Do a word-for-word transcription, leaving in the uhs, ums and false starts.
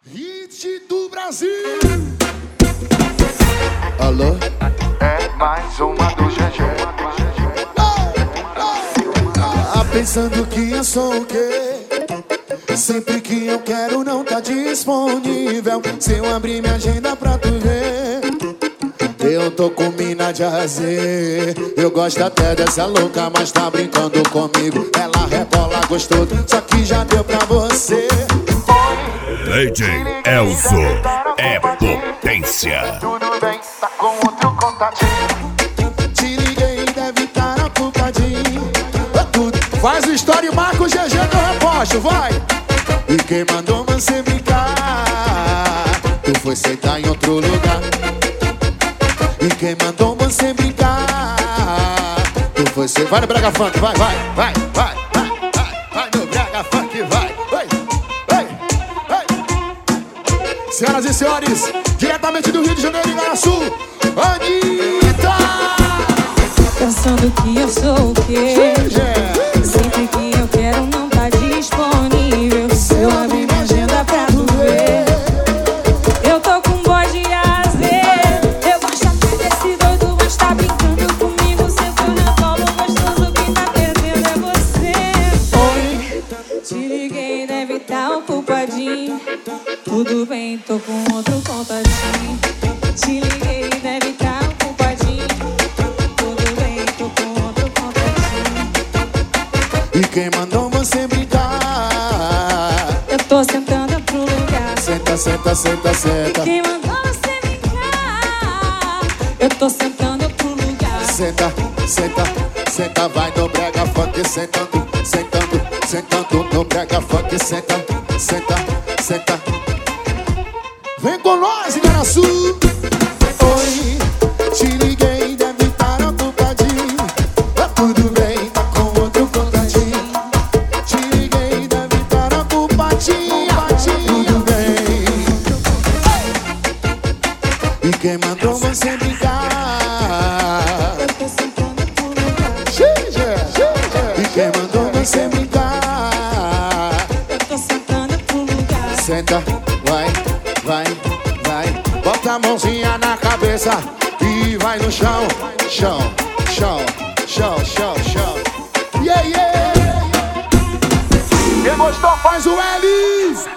Hit do Brasil. Alô? É mais uma do G G. Ah, pensando que eu sou o quê? Sempre que eu quero não tá disponível. Se eu abrir minha agenda pra tu ver, eu tô com mina de azer. Eu gosto até dessa louca, mas tá brincando comigo. Ela rebola gostoso, só que já deu pra você. D J Elzo é potência. Tudo bem, tá com outro contatinho. Te liguei, deve estar ocupadinho. Faz o story, marca o G G que eu reposto, vai. E quem mandou você brincar? Tu foi sentar em outro lugar. E quem mandou você brincar? Tu foi sentar... Vai no Brega Funk, vai, vai, vai, vai, vai, vai, vai no Brega Funk, vai, vai, vai, vai. Senhoras e senhores, diretamente do Rio de Janeiro, Igaraçu, Anitta! Pensando que eu sou o quê? Sempre que eu quero não tá disponível. Se eu abrir minha agenda pra tu ver, eu tô com boy de azer. Eu gosto até desse doido, mas tá brincando comigo. Sento na colo gostoso, quem tá perdendo é você. Oi, te liguei, deve tá ocupadinho. Tudo bem, tô com outro contatinho. Te liguei, deve tá ocupadinho. Tudo bem, tô com outro contatinho. E quem mandou você brincar? Eu tô sentando em outro lugar. Senta, senta, senta, senta. Quem mandou você brincar? Eu tô sentando em outro lugar. Senta, senta, senta, vai no Brega Funk. Sentando, sentando, sentando no Brega Funk. Senta, senta, senta. Vem com nós, Igaraçu. Oi, te liguei, deve estar ocupadinho. Tá tudo bem, tá com outro contatinho. Te liguei, deve estar ocupadinho. Tudo bem. E quem mandou você brincar? Eu tô sentando em outro lugar. E quem mandou você brincar? Eu tô sentando em outro lugar. Senta, vai, vai, vai. Bota a mãozinha na cabeça e vai no chão. Chão, chão, chão, chão, chão. Yeah, yeah. Quem gostou, Faz o L.